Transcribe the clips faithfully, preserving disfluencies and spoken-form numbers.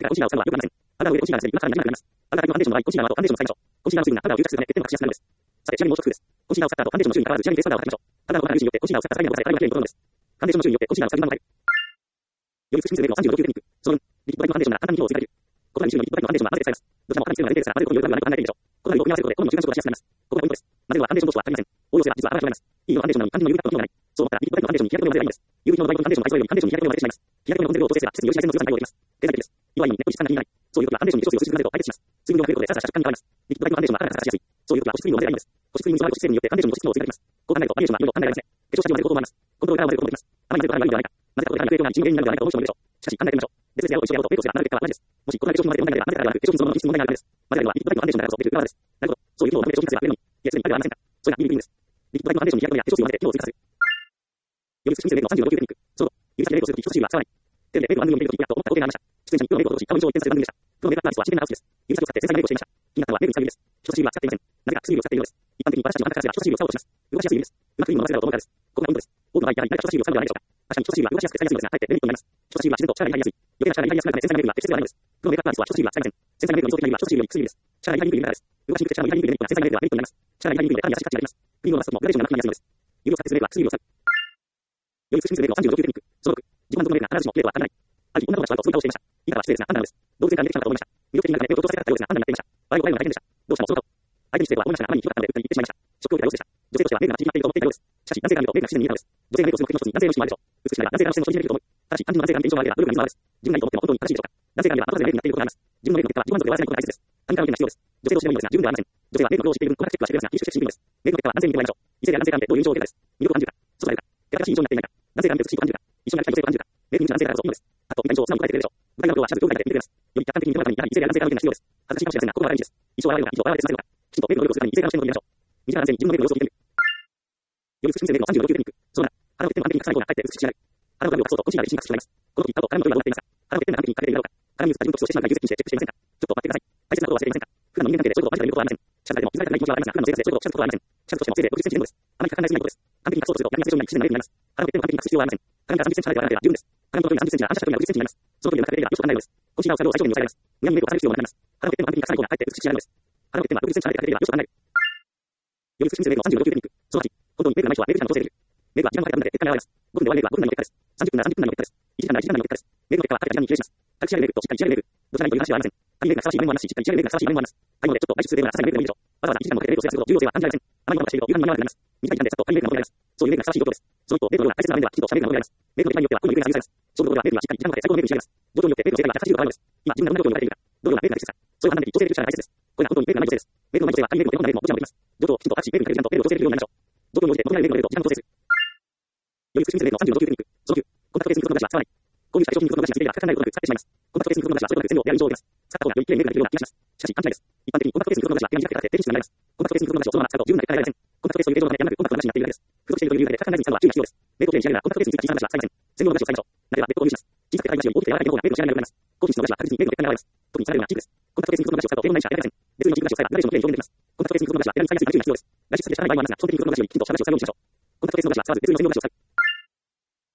がコンシーラーを使うのはよくありません。アウターを入れコンシーラーですね。今から何があります。アウターのファンデーションの場合、コンシーラーとファンデーションの使いましょう。コンシーラーの水分がアウターを流出するため、てっぺんが口やすくなるのです。さて、ちなみにもう一つ工夫です。コンシーラーを使った後、ファンデーションの周囲に変わらず、仕上げにベースパウダーをかけましょう。アウターを行う友人によってコンシーラーを使った際には抑え、体がきれいに整うのです。ファンデーションの周囲によってコンシーラーを使う時間が長い。より美しいメイクのさんじゅうご級テクニック。そのに、リキッドライトファンデーションなら簡単に機能を追加できる。ココナミのリキッドライトファンデーションは混ぜて使います。どちらもかなり強いので、データが混ぜることによるが何と考えているでしょう。ココナミを組み合わせることで、好みの中間色がしやすくなります。ここがポイントです。混ぜるはファンデーション同士は足りません。応用性は実は荒が広がります。いいのファンデーションなのに肝心の ユーブイ カットの機能がない。そう思ったら、リキッドライトのファンデーションに日焼け止めを混ぜればいいんです。ユーブイ 機能の場合のファンデーションの愛想よりファンデーションに日焼け止めを混ぜてしまいます。日焼け止めの混ぜるを調整すれば、季節により自然の強さに対応できます。経済的です。弱いのにネット質感が気にならない。そういう時はファンデーションに一つを数字混ぜると解決します。水分量を増えることでさらさら食感に変わります。リキッドライトファンデーションは肌が差しやすい。そういう時は保湿クリームを混ぜればいいんです。保湿クリームに含まれる保湿成分によってファンデーションの保湿機能を追加できます。こう考えるとファンデーションは色々考えられますね。化粧下地を混ぜることもあります。コントローラーを混ぜることもできます。あまり混ぜると肌が悪いのではないか。混ぜたことで肌に悪影響があり、一部原因になるのではないかと思う人もいるでしょう。しかし考えてみましょう。別々でやろうと一緒にやろうとメイクをすればなる結果は同じです。もしこの化粧品を混ぜて問題がある混ぜたらではなく、化粧品そのものの質問題があるからです。混ぜるのはリキッドライトのファンデーションだからこそできる側です。なるほど。そういう機能を求めて化粧品が増えるのに、いや、すでにあれはありませんか。それがいい理由です。リキッドライトファンデーションに日焼け止めや化粧水を混ぜて機能を追加する。より美しいメイクのさんじゅうご級テクニック。その指先でメイクをするとき人差し指は使わない。テレビでメイクの番組を見ているときやと思ったことがありました。出演者にプロメイクを施し、顔認証を一点させる番組でした。プロメイクアーティストは自然なアウトです。指先を使って繊細なメイクをしていました。気になったのはメイクの使い指です。人差し指は使っていません。なぜか薬指を使っているのです。一般的に私たちの反対から人差し指を使おうとします。動かしやすい指です。うまくクリームを混ぜると思うからです。ここがポイントです。多くの場合、やはり誰か人差し指を使うのではないでしょうか。確かに人差し指は動かしやすく使いやすいのですが、かえってデメリットになります。人差し指は自然と力が入りやすい。余計な力が入りやすくなるため繊細なメイクが適切ではないのです。プロメイクアーティストは人差し指は使いません。繊細なメイクの理想的な指は人差し指より薬指です。力が入りにくい理由からです。動かしにくくて力が入りにくいメイクが繊細なメイクではメリットになります。力が入りにくいので単に優しいタッチになります。クリームを伸ばすときもグラデーションがなくなりやすいのです。指を使ってするメイクは薬指を使う。より美しいメイクのさんじゅうご級テクニック。そのろく、自己満足のメイクが必ずしも綺麗とは限らない。ある日、女友達と会うとそういう顔をしていました。今からは失礼ですが、判断です。動物園から出てきたのかと思いました。魅力的な中で目を閉ざされたようですが、判断になっていました。場合を変えるのが大変でした。どうしたのその顔。相手にしては思いましたが、あまりにひどかったので、うっかり言ってしまいました。ショックを受けた様子でした。女性としてはメイクが縮まっていると思っていたようです。しかし、男性から見るとメイクが不自然に見えたのです。女性がメイクをする目的の一つに男性の意識もあるでしょう。美しいなら男性が視線を消費できると思う。ただし、単純な男性が見て印象が悪いなら努力が水の泡です。自分がいいと思っても本当に正しいでしょうか。男性から見れば後でメイクになっていることがあります。自分のメイクの結果は自己満足で終わらせないことが大切です。他人からの意見が必要です。女性としてもいいのですが、自分ではありません。女性はメイクの量を知っている分、細かくチェックはしていますが、品種としてしにくいのです。メイクの結果は男性に見てもらいましょう。異性や男性から見てどういう印象を受けたです。魅力を感じるか、外があるか、手が正しい印象になっていないか、男性から見て美しいと感じるか、一緒になりたい女性と感じるか、メイクに見せた男性からこそいいのです。あと、見た印象を素直に答えてくれるでしょう。具体なことはしゃべるというだけで見てくれます。より客観的に見てもらうために、やはり異性や男性からの意見が必要です。恥ずかしいかもしれませんが、ここは大事です。印象を洗うのか、印象を洗われてさせるのか、きちんとメイクの努力をするために異性からの視点を見ましょう。身近な男性に自分のメイクの様子を見てみる。より美しいメイクのさんじゅうご級テクニック。そうだ。腹を蹴っても完璧に隠さない方がかえって美しくしない。腹の髪を隠そうとコンシーラーで自信が少しになります。この時、顔と腹の色がどうなっていますか。腹を蹴って完璧に隠れているだろうか。鏡に映った自分として自身が優先してチェックしていませんか。ちょっと待ってください。大切なことを忘れていませんか。普段の人間関係でそういうことを間違えることはありません。社会でも気づかれてない気持ちはありますが、普段の生活でそういうことをしたことはありません。社会としてもせいぜいろくじゅっセンチ前後です。あまりかかんないすぎないことです。完璧に隠そうとすると、闇や正常に不自然なメイクになります。腹を蹴っても完璧に隠す必要はありません。鏡からさんじゅっセンチ離れて離れては十分です。鏡の距離がさんじゅっセンチなら反射した距離がろくじゅっセンチになります。その距離がなくてよくわかんないのです。コンシーラーを使う量を最小限に抑えられます。無駄にメイクを重ねる必要がなくなります。腹を蹴っても完璧に隠さない方がかえって美しく仕上がるのです。腹を蹴ってもろくじゅっセンチ離れて隠れればよくわかんない。より美しいメイクのさんじゅうご級テクニック。そのはち、本当にメイクがない人はメイク時間を調整できる。メイクは時間をかけた分だけ結果が現れます。ごふんで終わるメイクはごふんなりの結果です。さんじゅっぷんならさんじゅっぷんなりの結果です。いちじかんならいちじかんなりの結果です。メイクの結果は彼が時間に比例します。軽く仕上げるメイクとしっかり仕上げるメイク、どちらにという話はありません。紙メイクがふさわしい場面もありますし、しっかり仕上げるメイクがふさわしい場面もあります。はい、のでちょっと外出するメイクならさらにメイクでもいいでしょう。わざわざいちじかんもかけてメイクを制作すると重要性は感じられません。あまりにもしていると夕飯に間に合わなくなります。短い時間でさっと紙メイクが戻ります。そういうメイクがふさわしい状況です。その一方、メイクのような大切な場面ではきちんとしたメイクが戻ります。メイクの出来によっては好みのメイクが許されます。そういうところではメイクがしっかり時間をかけて最高のメイクに仕上げます。状況によってメイクの正解がひゃくはちじゅうど変わるのです。今、自分がどんな状況に置かれているか、どのようなメイクが適切か、それを判断できる調整できる力が大切です。これが本当にメイクがない女性です。メイクのない女性は紙メイクを手のメイクもどちらもできます。状況をきちんとタッチ、メイクにかける時間とメイクを調整できるようになりましょう。状況に応じて求められるメイクのレベルと時間を調整する。より美しいメイクのさんじゅうご級テクニック。そのきゅう、コンタクトレースミクロブラシは使わない。購入した化粧品ミクロブラシがスペリがかからないことなく使ってしまいます。コンタクトレースミクロブラシはそれとなく全部をやる以上を出ます。使った方がより綺麗にメイクができるような気がします。しかし、勘違いです。一般的にコンタクトレースミクロブラシは手が短くて手にしなくなります。コンタクトレースミクロブラシをそのまま使うと十分な結果が得られません。コンタクトレースを入れておかないでやらなくコンタクトブラシになっているだけです。ふとしているという理由でかからないに使うのは注意が必要です。メイクを綺麗に仕上げるならコンタクトレースについて小さなブラシは使いません。専用のブラシを使いましょう。なければネットを入手します。小さくて硬いブラシより大きくて柔らかい方がメイクの仕上がりが良くなります。高品質のブラシは確実にメイクの結果が現れます。特にされるのはチープです。コンタクトレースミクロブラシを使うと手のないしか得られません。別にチープブラシを使えばグラデーションを綺麗に表現できます。コンタクトレースミクロブラシは手に使いやすいから注意が必要です。外出先で使わない場合もありますが、基本的にミクロブラシよりきちんとしたブラシを使うようにしましょう。コンタクトレースミクロブラシは使わず別の専用のブラシを使う。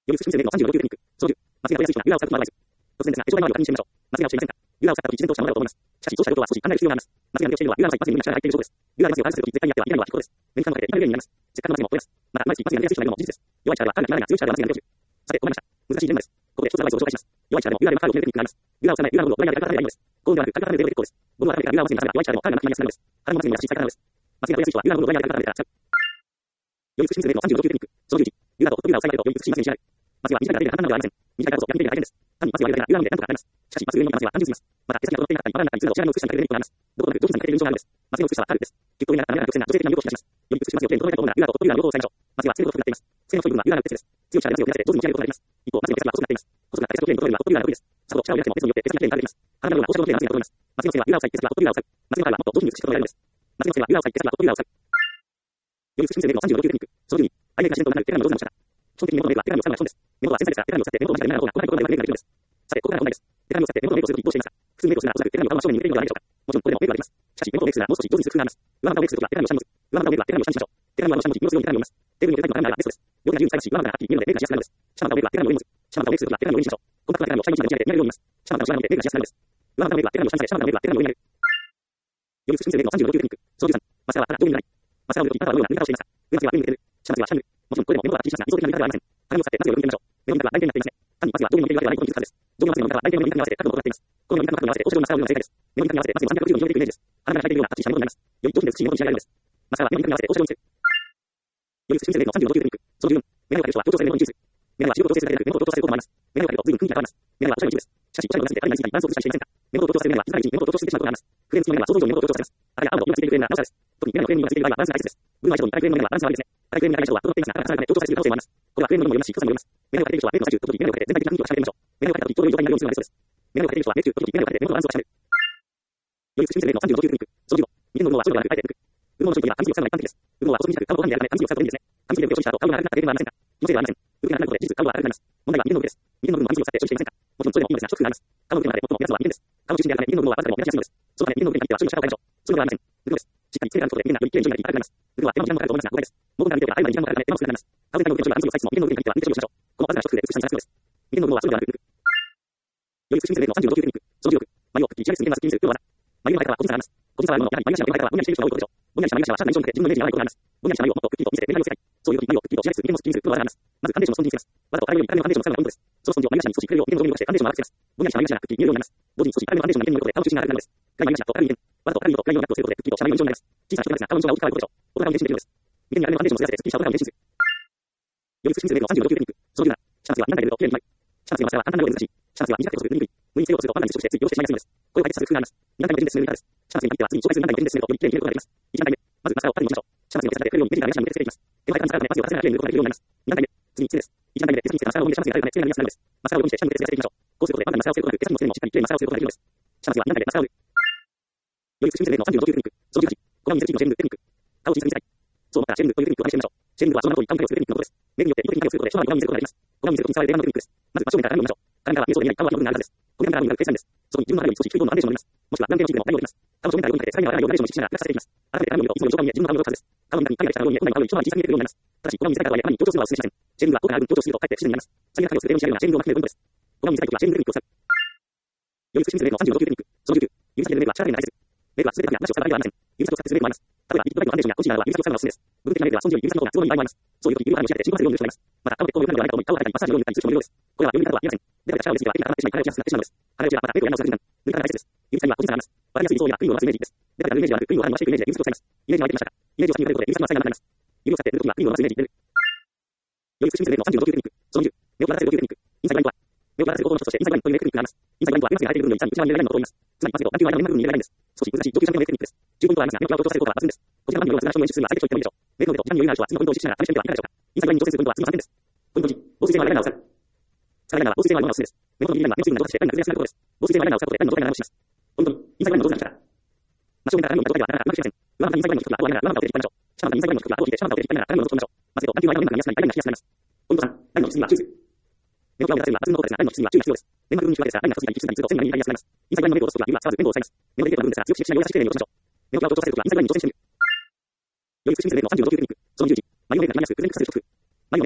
より進んでのさんじゅうごテクニック。操縦。松屋林人がユーラを使うことはアドバイス。突然ですが、エジョバーニを確認してみましょう。松屋をしていませんか。ユーラを使った時一連としたものだと思います。しかし、そうしたことは少し考える必要があります。松屋の教えでは、ユーラの際、バスに力が入っている証拠です。ユーラバスを開発するとき、絶対にやってはいけないのは非行です。メニカの中で、今の例になります。せっかくのバスにも超えます。また、毎日バスにやりやすい力も事実です。弱い力はかなり長いが強い力はバスにやるさて、終わりました。難しいテーマです。ここで一つアドバイスを紹介します。弱い力でもユーラでもカードを決めるテクニックがあります。ユーラを使わないユーラのボードをドライヤーでカードでやります。ゴールではなく、カードでゼロで結構です。ボードはカードでユーラをバスに出せば弱い力でもカードがなくなりやすくなるのです。カードのバスにも優しい使い方なのです。バスにやりやすい人はユーラのボードをドライヤーでカードで使う。より進んでのさんじゅうごテクニック。操縦時。ユーラとホットユーラを使い分けるとより美しいバスに仕上がる。バスは短いだけで簡単なのではありません。短いからこそやってみて大変です。単にバスをやるだけならユーラので何とかなります。しかしバス上にバスは単純すぎます。また手先が届っていなかったり、バランなかったり、通路を知らない美しさに変えるメリットがあります。どこまでどこにかける印象があるのです。バスの美しさはカールです。ギュッと上になった滑らかな曲線が女性的な魅力を引き出します。より美しいバスを手に届えたと思うならユーラとホットユーラの両方を使いましょう。バスは背の太くなっています。背の太い部分はユーラの鉄です。強い力でバスを増やして上手に持ち上げることができます。一方、バスの手先は細くなっています。細くなった手先を手に届えるのはホットユーラの得意です。さほど力を入れても鉄によって鉄に変化できます。体のような放射能でバスに届きます。バスの手はユーラを使い、鉄はホットユーラを使う。バスの彼はもっと上手に美しく届えるのです。バスの手はユーラを使い、鉄はホットユーラを使う。より進んでのさんじゅうごテクニック。操縦に。アイメーカー自然となる手紙の上手な持ち方。基本的に元のメーカーは手紙を使うのが基本です。メモは繊細ですが、手紙を使ってメモを間違えない方がここまでメーカーができるのです。さて、ここから本題です。手紙を使ってメモのメイクをするときどうしていますか。複数メイクをするならおそらく手紙を買う正面に向けるのではないでしょうか。もちろんこれでもメイクができます。しかし、メモのメイクするならもう少し上手にする工夫があります。上股をメイクするときは手紙を下に持つ。上股をメイクは手紙を下にしましょう。手紙は下に持ち、色を強い手紙を読みます。テーブルに置いて手紙を書くならベストです。両手が自由に使いますし、上股がはっきり見えるのでメイクがしやすくなるのです。下股をメイクは手紙を上に持つ。下股をメイクするときは手紙を上にしましょう。コンパクトな手紙を下に持ち上げて見られるように見ます。下股を下に持ってメイクがしやすくなるのです。上股をメイクは手紙を下にされ、下股をメイクは手紙を上に上げる。より進んでのさんじゅうごテクニック。操縦さん。マスカラはただ上にない。マスカラを塗るとき、あなたはどのような塗り方をしていますか。上手は上に向ける。下手は下に塗る。もちろんこれでもメモははっきりしますが、理想的な塗り方ではありません。鏡を使ってマスをよく見てみましょう。目の見たは大体になっていますね。単にマスは上に向けるわけではないことに気づくはずです。上にマスの見たは大体目の見たに合わせて角度をとっています。この目の見たの角度に合わせて、お尻のマスカラを塗るのが正解です。目の見たに合わせてマスをさんびゃくろくじゅうどに広げていくイメージです。鼻が開いているようなはっきりした目元になります。より上品で美しい目元に仕上がるのです。マスカラは目の見たに合わせてお尻を見せる。より進んでのさんじゅうごテクニック。操縦。目のをかける人は強調される目元に注意する。目のは視力を調整するだけでなく、目元を強調されることもあります。目のをかけると随分空気が変わります。目のはおしゃれの一部です。しかし、おしゃれをなすって彼になりすぎてバランスを崩したりしていませんか。目元を強調される目は気づかないうちに目元を強調してしまうことがあります。フレーム付きの目は想像以上に目元を強調されます。あれや青の色がついているフレームならなおさらです。特に目のフレームに色がついている場合はバランスが大切です。ブルーアイシャドウに赤いフレームの目はバランスが悪いですね。赤いフレームに赤い人は整っていますが、赤が重なるため強調されすぎる可能性もあります。これはフレームの色もよりますし、太さもよります。目のをかけている人はメイクをされている時、目のをかけて全体的な雰囲気を仕上げてみましょう。目のをかけた時、ちょうど良い状態になるようにするのがベストです。目のをかけている人はメイク中の時、目のをかけて目元のバランスを仕上げる。より進んでのさんじゅうごテクニック。操縦後。右の部分は外ではなく、あえて抜く。右の部分の商品は紙を使うのが一般的です。右の部分は細短く、顔を短くやるため紙を使うといいですね。紙で動きを処理した後、顔が赤くなった経験はありませんか。気のせいではありません。動きがなくなることで事実顔は赤くなります。問題は右の部分です。右の部分は紙を使って処理していませんか。もちろんそれでもいいのですが、一つ工夫があります。顔の手の中で最も目立つのは右点です。顔の中心であるため右の部分は赤でも目立ちやすいのです。そのため右の部分に限っては処理の仕方を変えましょう。そういうのではありません。右のです。しっかり癖があることで右がより綺麗に上手になり、赤くなります。右は手の時間もかかると思いますが、誤解です。もうから見ていれば曖昧に時間もかかるため手の少なくなります。顔全体の動きの処理は紙を使いつつも右の部分に限っては右手処理をしましょう。このわずかな一工夫で美しさに差がつくのです。右の部分はそうではなく、より進んでのさんじゅうごテクニック。操縦力。眉をくっきり仕上げすぎるすぎる要は眉の前からは個人差があります。個人差はあるものの、やはり眉頭の前からはぼんやりしている人が多いことでしょう。ぼんやりした眉頭はシャープな印象を受けて自分のイメージが合わないことがあります。ぼんやりした眉をもっとくっきりと見せてメガネをつけたい。そういう時眉をくっきりと仕上げすぎる、眉もすっきりする、黒はあります。まずカンデーションをスポンジにつけます。わざと明るいように光のカンデーションを使うのがポイントです。そのスポンジを眉頭に少しくれるように目の上に乗せてカンデーションを丸くつけます。ぼんやりした眉頭がくっきり見えるようになります。同時に少し明るめのカンデーションが目に見えることで顔の中心が明るくなるのです。暗い眉頭と明るい面、わざと明るい色と暗い色を納得することでくっきりとした眉の印象になります。小さな人なんですが顔の印象が大きく変わることでしょう。大人顔に変身できるのです。眉間に明るめのカンデーションをつけさせてすっきりした大人を変身する。より進んでのさんじゅうごテクニック。操縦なら、シャツは何回やると綺麗に決まる。シャツのマスカラは簡単なようで難しい。シャツは短く細く塗りにくい。無につけようとするとパンダに接触してつい移動してしまいやすいのです。これを解決する工夫があります。に段階の順で進める塗り方です。シャツに限っては次に紹介する何段階の順で進めるとより綺麗に見えることができます。いち段階目。まずマスカラを縦に持ちましょう。シャツに手先でくれるように目尻から目尻に向けてつけていきます。手前からマスカラをパスを重ねて綺麗に塗ることができるようになります。に段階目。次につけです。いち段階目で手先につけたマスカラを上にしてシャツに当てるため綺麗になりやすくなるのです。マスカラを上にして下に向けてつけていきましょう。こうすることでパンダにマスカラをつけることなく手先の付け根もしっかり綺麗にマスカラをつけることができるのです。シャツにはに段階でマスカラを塗る。より進んでのさんじゅうごテクニック。操縦はち。この水切りのシェル塗テクニック。顔を小さく見せたい。そう思ったらシェル塗というテクニックを試してみましょう。シェル塗はその名の通り顔の影をするテクニックのことです。目によって色的に影をすることで人の見せることができます。この見せることに使われる映画のテクニックです。まず真正面から鏡を見ましょう。鏡からは見えそうで見えない顔は記憶があるはずです。この鏡から見える計算です。そこに自分のあるように少し低い方のアンデーションを塗ります。もしくは何点の軸でも何を塗ります。顔の正面からようにかけて境目を洗うようにアンデーションを意識しながらプラスさせていきます。改めて鏡を見るといつもより上顔に見え自分の顔の良さです。顔の中に影が来たように見え、この顔より一回り小さく見えてくるようになります。ただし、この見せ方はやはり強調するのはお勧めしません。シェル塗は後から強調するとかえって不自然になります。最悪影をする例を仕上げるようなシェル塗を巻き込むポイントです。この見せ方はシェル塗テクニックを使う。より進んでのさんじゅうごテクニック。操縦。指先でメイクは力になりすぎる。メイクは全てが話を使う場合ではありません。指先を使ってするメイクもあります。例えば、リップバイクのアンデーションやコンシーラーは指先を使うのがおすすめです。部分的なメイクはその時より指先の方が都合にいい場合もあります。そういう時、指を肌に仕上げて深呼吸を塗る人がいます。また、顔でこういう感じではないと思い、顔を肌にマッサージを塗ったりする人もいるようです。これはより見方は言えません。だから力を入れすぎては手が固まってしまい、体をしやすくなってしまうのです。腹打ちはまたメイクをやり直す時間、塗り方が大切です。指先には個人差があります。わかりやすいそうやクリームを出すイメージです。だから塗るイメージはなく、クリームを肌に回していくイメージで指先を使います。イメージは入ってきましたか。イメージを先に入れることで指先のマッサージがなくなります。指を使って塗るときはクリームを出すイメージに入れる。より進んでのさんじゅうごテクニック。そのにじゅう。目を離せるテクニック。インサイドラインとは目を離せる方法の一つとしてインサイドラインというテクニックがあります。インサイドラインとは目の先が開いている部分の一番内側に入れられるのと思います。つまり、パスと眼球の間の目の部分に入れられるんです。少し難しい上級者向けのテクニックです。じゅうポイントはありますが、目を強調させることは抜群です。こちらのような正面演出するのは最適と言ってもいいでしょう。目の上と一番に余裕がある人は次のポイントを意識しながら試してみてはいかがでしょうか。インサイドラインに挑戦するポイントは次のさんてんです。ポイントいち、防水性のアイライナーを使う。使うアイライナーは防水性のアイライナーはおすすめです。目元の右ラインは目の水分が動作してラインが崩れやすくなることです。防水性のアイライナーを使うことでラインの動作が長くします。ポイントに、インサイドラインの上手な力。真正面からラインを見た状態ではなかなかうまくしません。上股にインサイドラインの低くは後を上げながら上股を手で引っ張りましょう。下股にインサイドラインの低くは後を引いて下股を手で引っ張りながらラインを戻し込みましょう。まず眼球の間の目が見やすくなり、ラインが引きやすくなります。ポイントさん、ラインのきつみは注意する。目を際を出せるのは抜群のことですが、ラインのきつみは注意が必要です。目の部分に注意がですが、ラインが太すぎたりきつすぎたりすると線が見えやすくなります。インサイドラインのメイクを落とすときは指は使わず綿棒を使います。目の出ている部分ですが、強く刺激しないよう優しく丁寧に落としましょう。目を際を強調させるときはインサイドラインに挑戦してみる。より進んでのさんじゅうごテクニック。そのにじゅういち、眉の上が見やすく、プレゼント化する一工夫。眉の上が見にくい。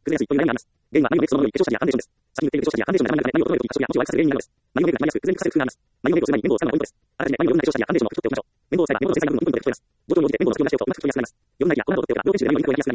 崩れやすいという悩みがあります。原因はマイオメールそのものより化粧下地やファンデーションです。先に言っている化粧下地やファンデーションが生まれない内容を整えるとき、多少や補助を悪化する原因になるのです。マイオメールが見やすく、崩れにくさせる工夫があります。マイオメールをする前に綿棒を使うのがポイントです。あらかじめマイオメールの化粧下地やファンデーションを拭き取っておきましょう。綿棒を使えば綿棒の精細な部分にポイントで拭き取れます。状況に応じて綿棒の先を出しておくとうまく拭き取りやすくなります。余分な液や粉などを取っておけば病変中でマイオメールがやりやすくなります。マイオメールがしっかりマイオメールからも落ちにくくなります。マイオメールが見やすくなる上で綿棒で拭き取っておく。マイオメールが見やすくなる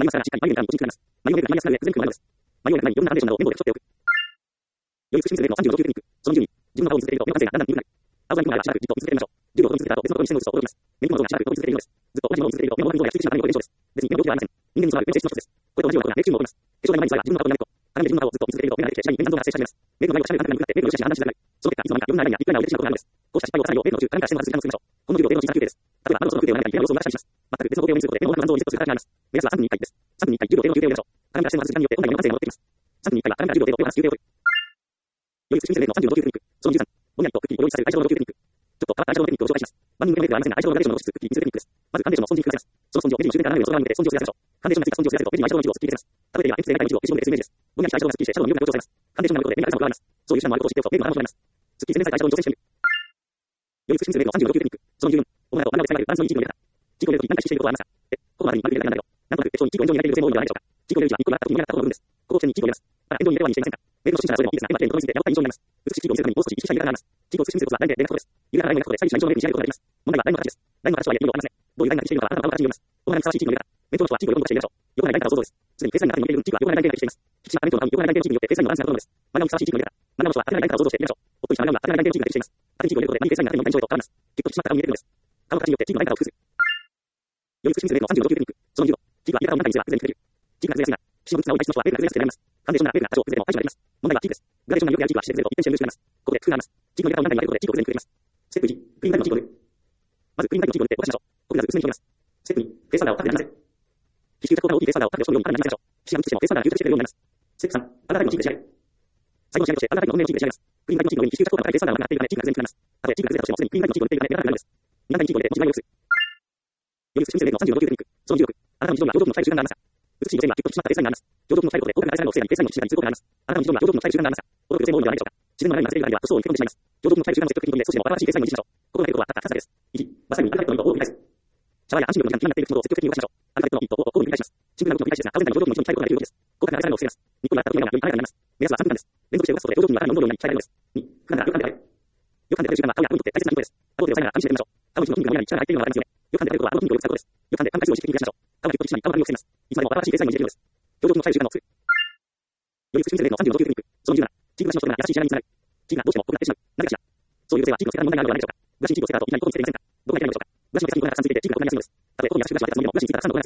より通信する例のさんじゅうご条テクニック。そのじゅうに、自分の顔を見続けると目の完成がだんだん見えにくくなる。青が見込まればしばらくじっと見続けてみましょう。じゅうびょうほど見続けた後、別のことに視線を移すと驚きます。目に物がしばらく動き続けているのです。ずっと同じものを見続けると目の感情や吸収しながら目の現象です。別に目の動きはありません。人間に備わる目の性質の一つです。これと同じようなことが目中も起こります。化粧が生まれに際は自分の顔になると、鏡で自分の顔をずっと見続けると目が出てきて次第に目の感情が発生し始めます。目の前をしゃべる感覚がなくなって目の良し悪しが判断しづらくなる。その結果、いつの間にか余分なラインやびっくりな腕でしまうことがあるのです。こうした失敗をさらに目の中から視線を外す時間を作りましょう。この授業での小さな休憩です。例えば、窓の外の空気を舐めたり、手の様子を動かしたりします。全く別の工程を見せることで目の感情をリセットする形になります。目安はさんぷんにいっかいです。さんぷんにいっかいじゅうびょう程度の休憩を入れましょう。鏡から視線を外す時間によって本来の目の完成が戻ってきます。さんぷんにいっかいは鏡からじゅうびょう程度手を離す休憩を取る。より通信する例のさんじゅうご条テクニック。そのじゅうさん、ぼんやりとクッキーを用意させる相性のテクニック。ちょっと変わった相性のテクニックを紹介します。万人向けのメールではありませんが、相性のグラデーションの質クッキーにするテクニックです。まずファンデーションのスポンジにくっつけます。そのスポンジをレジに終点から斜めの外側に向けてスポンジをすり合わせましょう。ファンデーションがついたスポンジをすり合わせるとレジに相性の一部をすっきり出せます。例えば、鉛筆で描いた一部を消しゴムで消すイメージです。ぼんやりした相性がすっきりして、シャドウの魅力が強調されます。ファンデーションがあることで目に明るさも加わります。そういう手段もあることを知っておくとメールの穴を閉めます。すっきり洗面された相性に挑戦してみる。より通信する例のさんじゅうご条テクニック。そのじゅうよん、お前を真ん中をつながるバランスのいい地域を入れた。地域を入れるとき何か意識していることはありますか？え、ここまでに丸く入れたくなんだけど、なんとなく手相に地域をよん条に入れている女性も多いのではないでしょうか。地域を入れる位置は一個があったときに前があった方の部分です。ここを線に地域を入れます。ただ、沿道に入れてはにしていませんか？メールの初心者ならそれでもいいですが、今は点とにしてやばった印象になります。美しい地域を見せるためにもう少し意識したいがあります。地域を通信するコツはラインで連絡ことです。緩やかなラインを描くことで左右の印象のメールに仕上げることができます。問題はラインの形です。ラインの形とはいえ意味をわかりません。どういうラインが適しているのかあなたの顔形によります。お前にふさわしい地域を入れた。メントの人は地域をよんどして入れましょう。横長いラインから想像です。すでにフェイスラインの中に入れる地域は横長いラインで描いています。引き締まったメントの顔に横長いラインでの地域によってフェイスラインのバランスが整うのです。真ん中にふさわしい地域を入れた。真ん中の人は縦長いラインから想像して入れましょう。おっとりした真ん中は縦長いラインでの地域が適しています。縦地域を入れることで何フェイスラインが縦にフェイスラインへと変わります。結構引き締まった顔に見えているのです。顔の形によって地域のラインからを工夫する。より通信する例のさんじゅうご条テクニック。そのじゅうご、地域は入れた顔の中に見せば崩れにくれる。地域が崩れやすいが、岸の物質が多い体質の人はメールが崩れやすくなります。ファンデーションがメールが多少崩れても対処ができます。問題は地域です。グラデーションがよくやる地域は自然と一点して崩れます。ここで工夫があります。地域の入れた顔の中に入れることで地域を崩れにくれます。ステップいち、クリームライトの地域を塗る。まずクリームライトの地域を塗って動かしましょう。ここで薄めに広げます。ステップに、フェイスパウダーを縦でなじませる。皮脂が大きいフェイスパウダーを縦で押し込むように縦になじませましょう。皮脂が移ってもフェイスパウダーが流出してくれるようになります。ステップさん、パウダータイプの地域で仕上げる。最後の仕上げとしてパウダータイプの本命の地域で仕上げます。クリームライトの地域の上に皮脂が高いフェイスパウダーがなっているため地域が崩れにくくなります。たとえ地域が崩れたとしてもすでにクリームライトの地域を塗っているため目が高くなるのです。皆さんに地域を入れて文字が良くする。より通信する例のさんじゅうご条テクニック。そのじゅうろく、あなたの非常には上手の耐える習慣がありますか？美しい女性には結構引き締まったフェイスラインがあります。上手の耐えることで高くなるフェイスラインを防いだりフェイスラインの質がに通行があります。あなたの非常には上手の耐える習慣がありますか？驚く女性も多いのではないでしょうか。自然のラインがずれる間には塗装を見込んでしまいます。上手の耐える習慣を積極的に取り組んで少しでも新しいフェイスラインを維持しましょう。ここのやることはたったふたつです。いち、バサミにアルファベットの糸を繰り返す。シャワーや安心力の時間に気になっている口元を積極的に動かしましょう。アルファベットの糸を交互に繰り返します。シンプルな動きの繰り返しですが、顔全体の表情の一部に鍛えることができる動きです。効果が長いフェイスラインを防げます。ニッコリがあった時にはより華やかになります。目安はさんぷんかんです。連続して動かすことで表情筋がさらに戻るように鍛えられるのです。に、普段からよく噛んである。よく噛んである習慣は顔や顎にとって大切なポイントです。顎で押さえながら噛み締めてみましょう。顔の筋肉が無理やり力が入っているのがわかりますよね。よく噛んであることは顎の筋肉をよく使うことです。よく噛んで噛む回数を意識的に増やしましょう。顔がぎっと引き締まり、顔が身を防ぎます。いつまでも新しいフェイスラインを維持できるのです。表情筋の鍛える習慣を作る。より通信する例のさんじゅうご条テクニック。そのじゅうなな、地域の話の人が優しい仕上がりにつながる。地域がどうしても濃くなってしまう。なぜかしら。そういう女性は地域の世界の問題があるのではないでしょうか。ブラシに地域をつけた後、みんなにことにつけていませんか？どこがいけないのでしょうか。ブラシの毛先に粉がたくさんついていて地域が濃くなりやすいのです。たとえここに優しくブラシを当てたつもりでもブラシについたらたくさんの粉がついてしまいます。よくなりつけ方ではありませんが、もう少し工夫の余地があります。ではどうすればいいのでしょうか。地域ブラシの粉を長くつけた後、皮脂でよくなります。地域ブラシの粉を長くつけた後、皮脂でよくなります。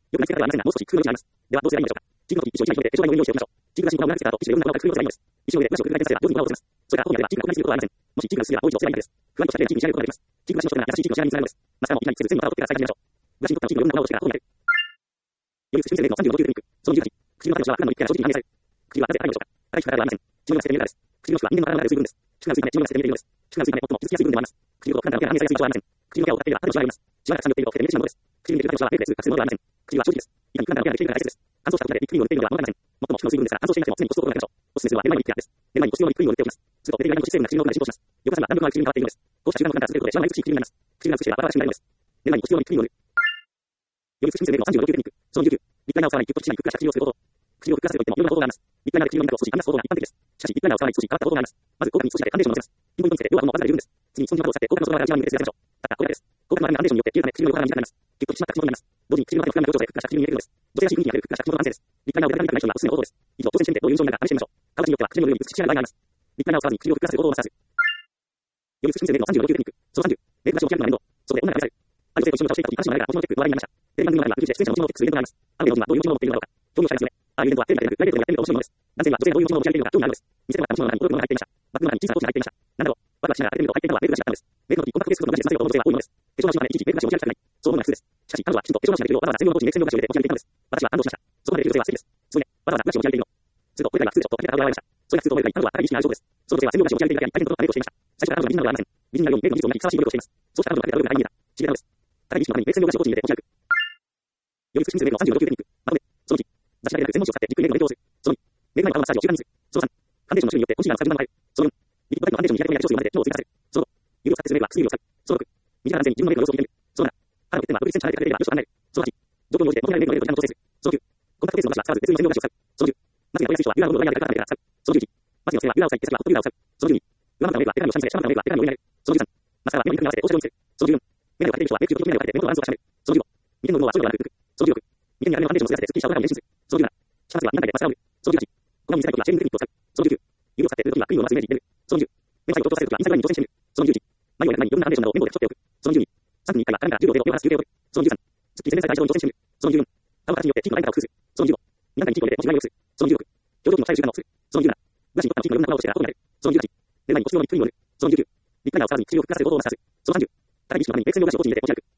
一生でブラシを繰り返させれば上手に粉を落とせます。それからここにあれば地域が濃くなりすぎることはありません。もし地域が薄いれば多いとお世話になります。不安とした例の地域に仕上げることができます。地域ブラシの人が優しい地域の仕上げにつながるのです。マスカラもみんなにつけず全部粉を取ってから再始めましょう。ブラシに取った地域の余分な粉を落としてからここにある。より通信する例のさんじゅうご条テクニック。そのじゅうはち、口の中のシワは普段の一点から正直に反映される。口はなぜ高いのでしょうか。高い皮膚からではありません。血の量が捨てて見えるからです。口の皮膚は人間の体の中で水分です。皮膚が薄いため血の量が捨てて見えているのです。皮膚が薄いため最も傷つきやすい部分でもあります。口のことを普段から反映されやすい場所はありません。口の毛を使っていれば肌のシワがあります。シワがたくさん寄っていると手で見えてしまうのです。口に入れる皮膚のシワはペーペーする隠せるものではありません。口は正直です。いかに普段から手ができているかが大切です。乾燥したことでリップクリームを塗っているのでは物がありません。最も皮膚の水分ですが乾燥していなくても常に保湿を心がけましょう。おすすめするのは寝る前のリップケアです。寝る前に保湿用のリップクリームを塗っておきます。すると出ている間に保湿成分が口の奥まで浸透します。翌朝には弾力のある唇に変わっているのです。こうした習慣の普段から続けることでシワが美しい唇になります。唇が美しければバラバラしくなるのです。寝る前に保湿用のリップクリームを塗る。より通信する例のさんじゅうご条テクニック。そのじゅうきゅう、リップライナーを触らないギュッと口内にふっくらした唇をすること。唇をふっくらさせておいてもいろんな方法があります。リップライナーで唇の膜を少し剥がす方法が一般的です。しかしリップライナーを触らない少し変わった方法があります。まず効果に少しだけファンデーションをのせます。ピンポイントにつけて両顎のわずかで十分です。次にスポンジ膜を使って効果の外側から内側に向けてすり合わせましょう。たったこれだけです。効果のファンデーションによって唇の横側が短くなります。ギュッと締まった口元になります。同時に唇の中の膨らみを強調してふっくらした唇に見えるのです。女性らしい雰囲気にあるふっくらした口元の完成です。リップライナーを出たが見たくない人にはおすすめの方法です。以上、挑戦してみてどういう印象になるか試してみましょう。顔立ちによっては唇の上に美しい仕上がりがあります。リップライナーを触らずに唇をふっくらさせる方法をマスターする。より通信する例のさんじゅうご条テクニック。そのさんじゅう、メイクブラシをキャラクターの面倒。そこで女が試される。ある女性と一緒に顔をしていたとき、話の流れが持ちのテク、話題になりました。テレビ番組の前では、フジで出演者の持ちのテクするイベントがあります。ある芸能人はどういう持ち物を持っているのだろうか。興味を持ちますよね。ああいうイベントはテレビだけでなく、プライベートでもやってみると面白いのです。男性は女性がどういう持ち物を持ち歩いているのか興味があるのです。見せてもらった持ち物の中に驚くものが入っていました。バッグの中に小さなポーチが入っていました。なんだろう。ワクワクしながら当ててみると入っていたのはメイクブラシだったのです。メイクの時コンタクトレンズと同じでつま先をこの女性は多いのです。化粧直しまでいちいちメイクブラシを持ち歩きたくない。そう思うのが普通です。しかし彼女はきちんと化粧直しができるようわざわざ専用のポーチにメイク専用ブラシを入れて持ち歩いていたのです。私は感動しました。そこまでできる女性は素敵です。すごいね。わざわざブラシを持ち歩いているの。するとこれらが普通でしょとかけて顔が現れました。それが普通と思えるかに彼女は高い意識があるそうです。その女性は専用ブラシを持ち歩いているだけに大変なことをメイクをしていました。最初から彼女は美人なのではありません。美人なようにメイクの技術を磨きふさわしい努力をしています。そうした彼女がかけた部分が大変に見えた。不思議なのです。高い意識のためにメイク専用ブラシをポーチに入れて持ち歩く。より通信する例のさんじゅうご条テクニック。まとめ。そのいち、雑誌だけでなく専門誌を使ってじっくりメイクの勉強をする。そのに、メイク前の顔マッサージを習慣にする。そのさん、ファンデーションの種類によってコンシーラーの作り方が変わる。そのよん、リップバイクのファンデーションに左手のやり調子を混ぜて超を追加させる。そのご、指を使ってするメイクは薬指を使う。そのろく、短い男性に自分のメイクの様子を見てみる。そのなな、肌の欠点は独立センチ離れて隠れていればよしと考える。そのはち、状況に応じてどこにあるメイクの入れるか調整する。そのきゅう、コンタクトレンズのブラシは使わず別の専用ブラシを使う。そのはユーラーのドライヤーでから使う。そのじゅういち、マジの性はユーラーを使い、手先はホットユーラーを使う。そのじゅうに、上回ったメガネはデカミを下にして下回ったメガネはデカミを入れない。そのじゅうさん、マスカーはメガネに組み合わせて放射状にする。そのじゅうよん、メガネをかけている人はメイク中とメガネをかけて目元の暗数を高める。そのじゅうご、眉間の羽毛は白ではなく浮く。そのじゅうろく、眉間に荒れのファンデーションをつけさせてすっきりしたオーラを連進する。そのじゅうなな、下半身はみんなでマスカラを塗る。そのじゅうはち、こまめに見せない時はシェービングクリップを使う。そのじゅうきゅう、指を使って塗る時はクリームをまずイメージに入れる。そのじゅう、目の最後を強調させる時はインスタグラムに挑戦してみる。そのじゅういち、眉をやる前にいろんなファンデーションなどをメモで書き取っておく。そのじゅうに、さんぷんにいっかいは鏡からじゅうびょうで目を離す休憩を取る。そのじゅうさん、すっきり全面最大に挑戦してみる。そのじゅうよん、顔の形によってチークのライン型を工夫する。そのじゅうご、に段階にチークを入れて文字を良くする。そのじゅうろく、表情筋の鍛える習慣をする。そのじゅうなな、ブラシに取ったのチークの余分な泡をしてから後になる。そのじゅうはち、目の前に保湿用のリップクリームを塗る。そのじゅうきゅう、リップライナーを使わずに口をふっかせてボトルをマッサージする。そのさんじゅう、体に意識のためにベース線両端を後に入れて持ち歩く。